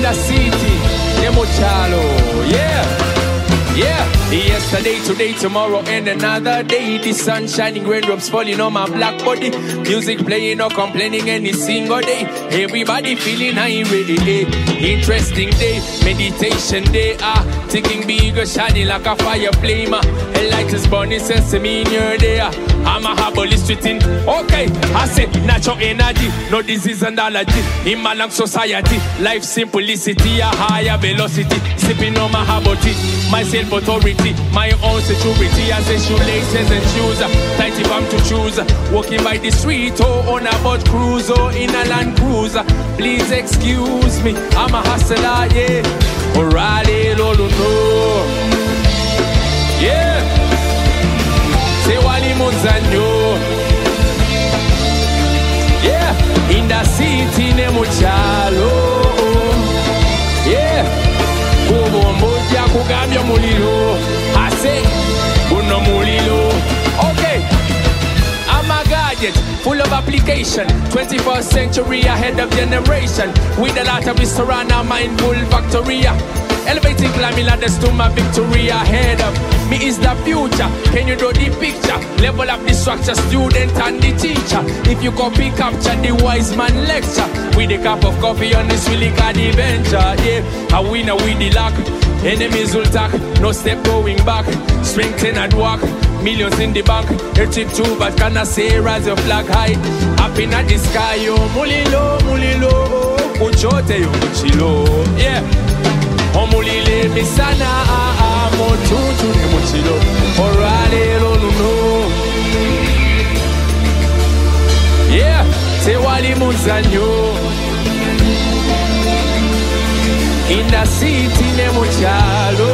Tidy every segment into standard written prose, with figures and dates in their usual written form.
the city, Nemochalo, yeah. Yeah, yesterday, today, tomorrow, and another day. The sun shining, raindrops falling on my black body. Music playing, no complaining any single day. Everybody feeling irate. Interesting day, meditation day. Thinking bigger, shining like a fire flame. A light is burning, sesame in your day. I'm a herbalist treating. Okay, I said natural energy, no disease and allergy. In my long society, life simplicity, a higher velocity. Sipping on my herbal tea, my self-authority, my own security. I say shoelaces and shoes, tight if I'm to choose. Walking by the street or on a boat cruise or in a Land Cruiser. Please excuse me, I'm a hustler, yeah. O'Reilly, Lolo, no. Yeah. Say Wally Monzano. Yeah. In the city, Nemochalo. Yeah. Moja kugambia mulilo. I say, uno mulilo. Okay. I'm a gadget, full of application. 21st century ahead of generation. With a lot of history and a mindful factoria. Elevating climbing ladders to my victory ahead of me is the future. Can you draw the picture? Level up the structure, student and the teacher. If you copy, capture the wise man lecture. With a cup of coffee on this really card adventure. Yeah, a winner with the luck. Enemies will tack, no step going back. Strengthen and walk, millions in the bank. A trip too, but can I say rise your flag high? Up in the sky, yo, mulilo, mulilo. Uchote yo, chilo, yeah. Omulile misana motutu ne muchilo orale loluno. Yeah, se wali muzanyo. In the city ne muchalo.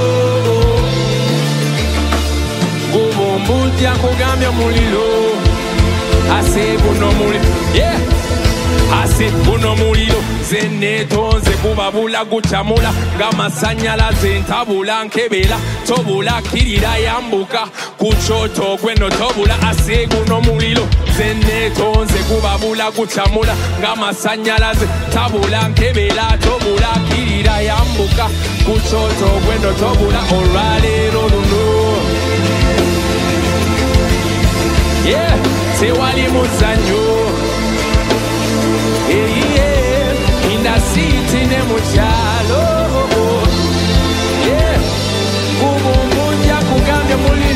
Gubumbuti akugambya mulilo. Ase buno mulilo. Yeah. Ase buno mulilo. Zenetonze kubabula guchamula ngamasanyalaze ntabula nkebela tobula kirira yambuka kuchoto gweno tobula ase guno mulilo. Zenetonze kubabula guchamula ngamasanyalaze tabula nkebela tobula kirira yambuka kuchoto gweno tobula orale loluno. Yeah, se wali muzanyo. Yeah, in the city Nemochalo. Yeah, kubumbuja kugambya mulilo.